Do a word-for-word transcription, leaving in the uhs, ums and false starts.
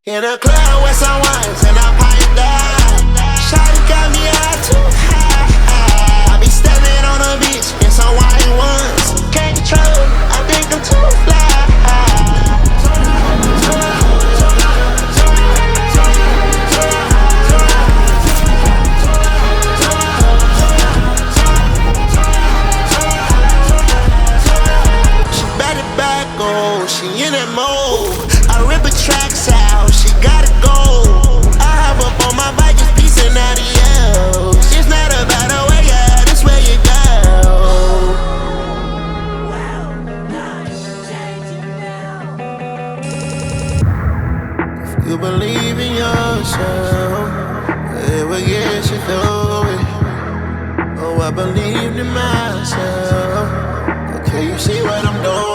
In a club with some wines and I pipe down. Shawty got me out too high. I be stepping on the beach in some white ones. Can't control it, I think I'm too fly. She back it back, oh, she in that mode. I rip her tracks out, she gotta go. I hop up on my bike, just piecing out the L's. It's not about the way, yeah, this way you go. If you believe in yourself, it will get you through it. Oh, I believed in myself. Okay, you see what I'm doing.